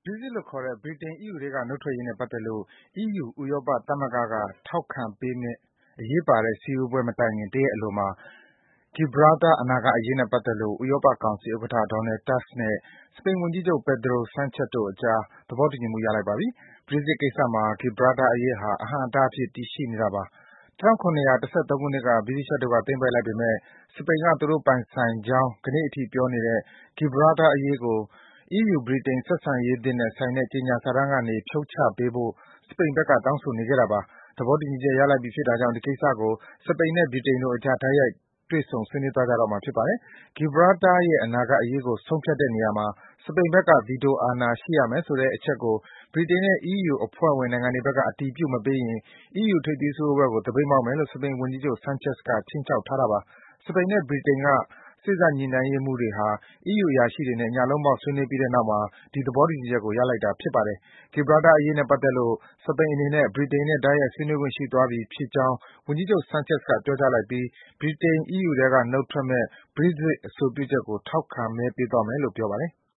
Brexit လို့ခေါ်တဲ့ ဗြိတိန် EU ထဲက နုတ်ထွက်ရေးနဲ့ပတ်သက်လို့ EU ဥရောပသမဂ္ဂက ထောက်ခံပေးမယ့် အရေးပါတဲ့ စည်းဝေးပွဲမတိုင်ခင် တရက်အလိုမှာ Gibraltar အနာဂတ်အရေးနဲ့ပတ်သက်လို့ ဥရောပကောင်စီဥက္ကဋ္ဌ Donald Tusk နဲ့ စပိန်ဝန်ကြီးချုပ် Pedro Sanchez တို့အကြား သဘောတူညီမှု ရလိုက်ပါပြီ။ Brexit ကိစ္စမှာ Gibraltar အရေးဟာ အဟန့်အတားအဖြစ် တည်ရှိနေတာပါ။ ၁၇၁၃ ခုနှစ်က ဗြိတိသျှတို့က သိမ်းပိုက်လိုက်ပေမယ့် စပိန်က သူတို့ပိုင်ဆိုင်ကြောင်း ကနေ့အထိ ပြောနေတဲ့ Gibraltar အရေးကို EU - ဗြိတိန် ဆက်ဆံရေးသစ်နဲ့ဆိုင်တဲ့ ကြေညာစာတမ်းကနေ ဖြုတ်ချပေးဖို့ စပိန်ဘက်က တောင်းဆိုနေခဲ့တာပါ။ သဘောတူညီချက် ရလိုက်ပြီဖြစ်တာကြောင့် ဒီကိစ္စကို စပိန်နဲ့ ဗြိတိန်တို့အကြား တိုက်ရိုက် တွေ့ဆုံ ဆွေးနွေးသွားကြတော့မှာ ဖြစ်ပါတယ်။ Gibraltar ရဲ့ အနာဂတ်အရေးကို ဆုံးဖြတ်တဲ့နေရာမှာ စပိန်ဘက်က ဗီတိုအာဏာ ရှိရမယ်ဆိုတဲ့အချက်ကို ဗြိတိန်နဲ့ EU အဖွဲ့ဝင်နိုင်ငံတွေဘက်က အတည်ပြုမပေးရင် EU ထိပ်သီးစည်းဝေးပွဲကို သပိတ်မှောက်မယ်လို့ စပိန်ဝန်ကြီးချုပ် Sanchez က ခြိမ်းခြောက်ထားတာပါ။ စပိန်နဲ့ ဗြိတိန်က စေ့စပ်ညှိနှိုင်းရေးမှူးတွေဟာ EU အရာရှိတွေနဲ့ ညလုံးပေါက် ဆွေးနွေးပြီးတဲ့နောက်မှာ ဒီသဘောတူညီချက်ကို ရလိုက်တာ ဖြစ်ပါတယ်။ Gibraltar အရေးနဲ့ပတ်သက်လို့ စပိန်အနေနဲ့ ဗြိတိန်နဲ့ တိုက်ရိုက် ဆွေးနွေးခွင့်ရှိသွားပြီဖြစ်ကြောင်း ဝန်ကြီးချုပ် Sanchez က ပြောကြားလိုက်ပြီး ဗြိတိန် EU ထဲက နုတ်ထွက်မယ့် Brexit အဆိုပြုချက်ကို ထောက်ခံမဲပေးသွားမယ်လို့ ပြောပါတယ်။